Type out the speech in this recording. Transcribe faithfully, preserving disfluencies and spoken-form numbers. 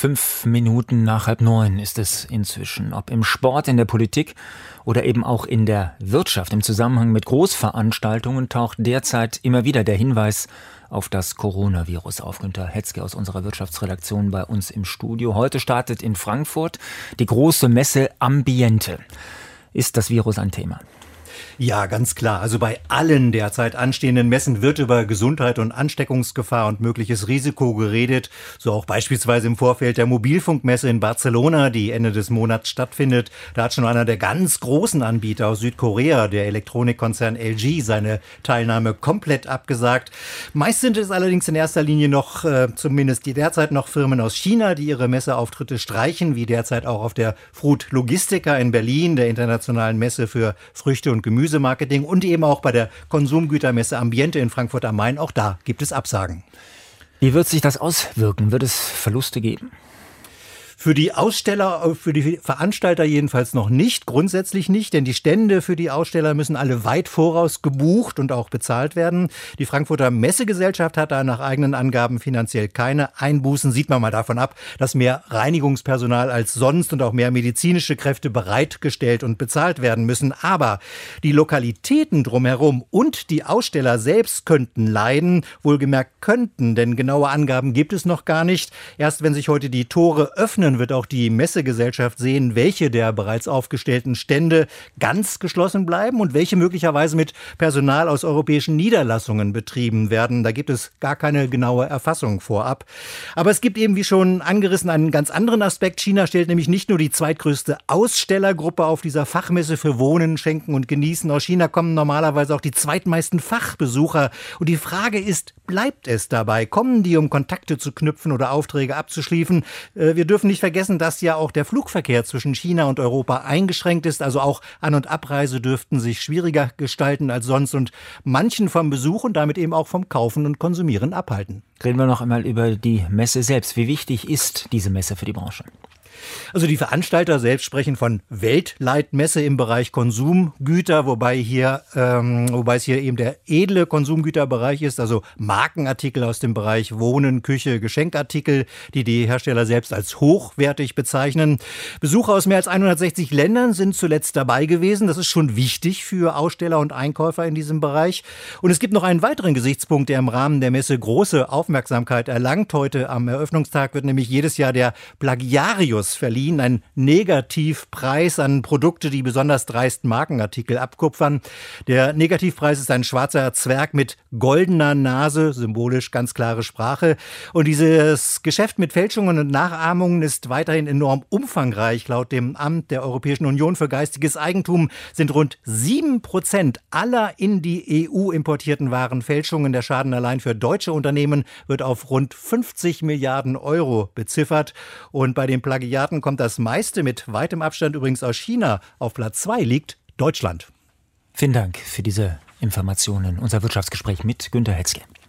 Fünf Minuten nach halb neun ist es inzwischen. Ob im Sport, in der Politik oder eben auch in der Wirtschaft. Im Zusammenhang mit Großveranstaltungen taucht derzeit immer wieder der Hinweis auf das Coronavirus auf. Günter Hetzke aus unserer Wirtschaftsredaktion bei uns im Studio. Heute startet in Frankfurt die große Messe Ambiente. Ist das Virus ein Thema? Ja, ganz klar. Also bei allen derzeit anstehenden Messen wird über Gesundheit und Ansteckungsgefahr und mögliches Risiko geredet. So auch beispielsweise im Vorfeld der Mobilfunkmesse in Barcelona, die Ende des Monats stattfindet. Da hat schon einer der ganz großen Anbieter aus Südkorea, der Elektronikkonzern L G, seine Teilnahme komplett abgesagt. Meist sind es allerdings in erster Linie noch, äh, zumindest die derzeit noch Firmen aus China, die ihre Messeauftritte streichen, wie derzeit auch auf der Fruit Logistica in Berlin, der internationalen Messe für Früchte und Gemüse. Gemüsemarketing und eben auch bei der Konsumgütermesse Ambiente in Frankfurt am Main. Auch da gibt es Absagen. Wie wird sich das auswirken? Wird es Verluste geben? Für die Aussteller, für die Veranstalter jedenfalls noch nicht, grundsätzlich nicht, denn die Stände für die Aussteller müssen alle weit voraus gebucht und auch bezahlt werden. Die Frankfurter Messegesellschaft hat da nach eigenen Angaben finanziell keine Einbußen. Sieht man mal davon ab, dass mehr Reinigungspersonal als sonst und auch mehr medizinische Kräfte bereitgestellt und bezahlt werden müssen. Aber die Lokalitäten drumherum und die Aussteller selbst könnten leiden, wohlgemerkt könnten, denn genaue Angaben gibt es noch gar nicht. Erst wenn sich heute die Tore öffnen, wird auch die Messegesellschaft sehen, welche der bereits aufgestellten Stände ganz geschlossen bleiben und welche möglicherweise mit Personal aus europäischen Niederlassungen betrieben werden. Da gibt es gar keine genaue Erfassung vorab. Aber es gibt eben, wie schon angerissen, einen ganz anderen Aspekt. China stellt nämlich nicht nur die zweitgrößte Ausstellergruppe auf dieser Fachmesse für Wohnen, Schenken und Genießen. Aus China kommen normalerweise auch die zweitmeisten Fachbesucher. Und die Frage ist, bleibt es dabei? Kommen die, um Kontakte zu knüpfen oder Aufträge abzuschließen? Wir dürfen nicht vergessen, dass ja auch der Flugverkehr zwischen China und Europa eingeschränkt ist. Also auch An- und Abreise dürften sich schwieriger gestalten als sonst und manchen vom Besuch und damit eben auch vom Kaufen und Konsumieren abhalten. Reden wir noch einmal über die Messe selbst. Wie wichtig ist diese Messe für die Branche? Also die Veranstalter selbst sprechen von Weltleitmesse im Bereich Konsumgüter, wobei hier, ähm, wobei es hier eben der edle Konsumgüterbereich ist, also Markenartikel aus dem Bereich Wohnen, Küche, Geschenkartikel, die die Hersteller selbst als hochwertig bezeichnen. Besucher aus mehr als hundertsechzig Ländern sind zuletzt dabei gewesen. Das ist schon wichtig für Aussteller und Einkäufer in diesem Bereich. Und es gibt noch einen weiteren Gesichtspunkt, der im Rahmen der Messe große Aufmerksamkeit erlangt. Heute am Eröffnungstag wird nämlich jedes Jahr der Plagiarius verliehen, ein Negativpreis an Produkte, die besonders dreist Markenartikel abkupfern. Der Negativpreis ist ein schwarzer Zwerg mit goldener Nase, symbolisch ganz klare Sprache. Und dieses Geschäft mit Fälschungen und Nachahmungen ist weiterhin enorm umfangreich. Laut dem Amt der Europäischen Union für geistiges Eigentum sind rund sieben Prozent aller in die E U importierten Waren Fälschungen. Der Schaden allein für deutsche Unternehmen wird auf rund fünfzig Milliarden Euro beziffert. Und bei den Plagiaten kommt das meiste, mit weitem Abstand übrigens aus China. Auf Platz zwei liegt Deutschland. Vielen Dank für diese Informationen. Unser Wirtschaftsgespräch mit Günter Hetzke.